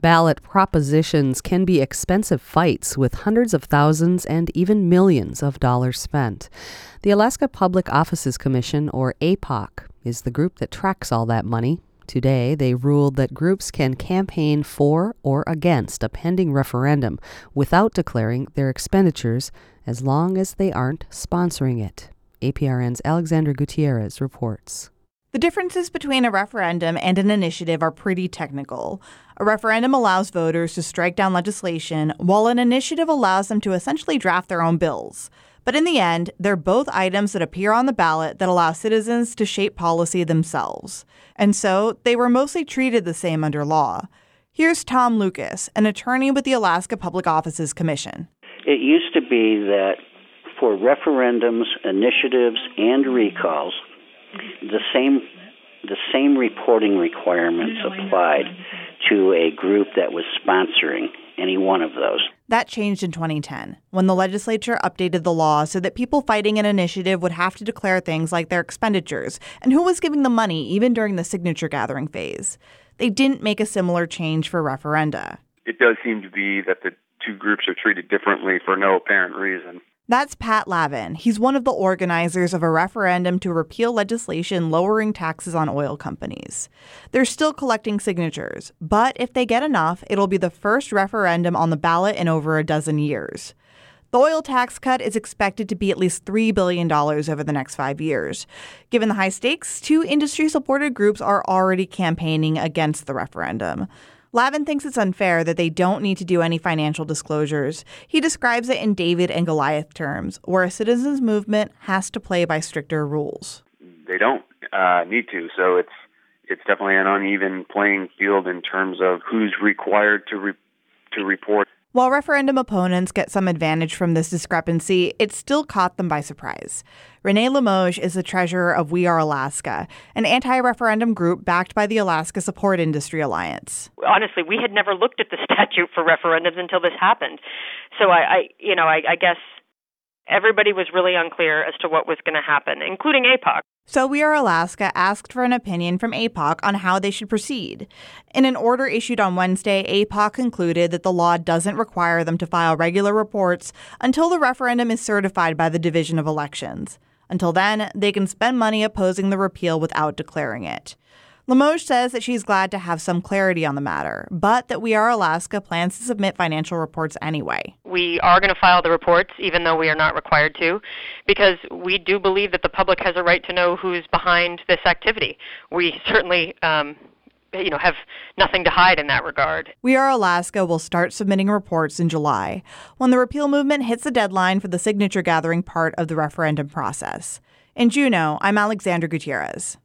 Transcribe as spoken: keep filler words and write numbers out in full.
Ballot propositions can be expensive fights with hundreds of thousands and even millions of dollars spent. The Alaska Public Offices Commission, or A P O C, is the group that tracks all that money. Today, they ruled that groups can campaign for or against a pending referendum without declaring their expenditures as long as they aren't sponsoring it. A P R N's Alexandra Gutierrez reports. The differences between a referendum and an initiative are pretty technical. A referendum allows voters to strike down legislation, while an initiative allows them to essentially draft their own bills. But in the end, they're both items that appear on the ballot that allow citizens to shape policy themselves. And so, they were mostly treated the same under law. Here's Tom Lucas, an attorney with the Alaska Public Offices Commission. It used to be that for referendums, initiatives, and recalls, the same the same reporting requirements applied to a group that was sponsoring any one of those. That changed in twenty ten, when the legislature updated the law so that people fighting an initiative would have to declare things like their expenditures and who was giving the money even during the signature gathering phase. They didn't make a similar change for referenda. It does seem to be that the two groups are treated differently for no apparent reason. That's Pat Lavin. He's one of the organizers of a referendum to repeal legislation lowering taxes on oil companies. They're still collecting signatures, but if they get enough, it'll be the first referendum on the ballot in over a dozen years. The oil tax cut is expected to be at least three billion dollars over the next five years. Given the high stakes, two industry-supported groups are already campaigning against the referendum. Lavin thinks it's unfair that they don't need to do any financial disclosures. He describes it in David and Goliath terms, where a citizens movement has to play by stricter rules. They don't uh, need to, so it's it's definitely an uneven playing field in terms of who's required to re- to report. While referendum opponents get some advantage from this discrepancy, it still caught them by surprise. Renee Limoges is the treasurer of We Are Alaska, an anti-referendum group backed by the Alaska Support Industry Alliance. Honestly, we had never looked at the statute for referendums until this happened. So I, I you know, I, I guess everybody was really unclear as to what was going to happen, including A P O C. So We Are Alaska asked for an opinion from A P O C on how they should proceed. In an order issued on Wednesday, A P O C concluded that the law doesn't require them to file regular reports until the referendum is certified by the Division of Elections. Until then, they can spend money opposing the repeal without declaring it. Limoges says that she's glad to have some clarity on the matter, but that We Are Alaska plans to submit financial reports anyway. We are going to file the reports, even though we are not required to, because we do believe that the public has a right to know who's behind this activity. We certainly, um, you know, have nothing to hide in that regard. We Are Alaska will start submitting reports in July, when the repeal movement hits the deadline for the signature gathering part of the referendum process. In Juneau, I'm Alexandra Gutierrez.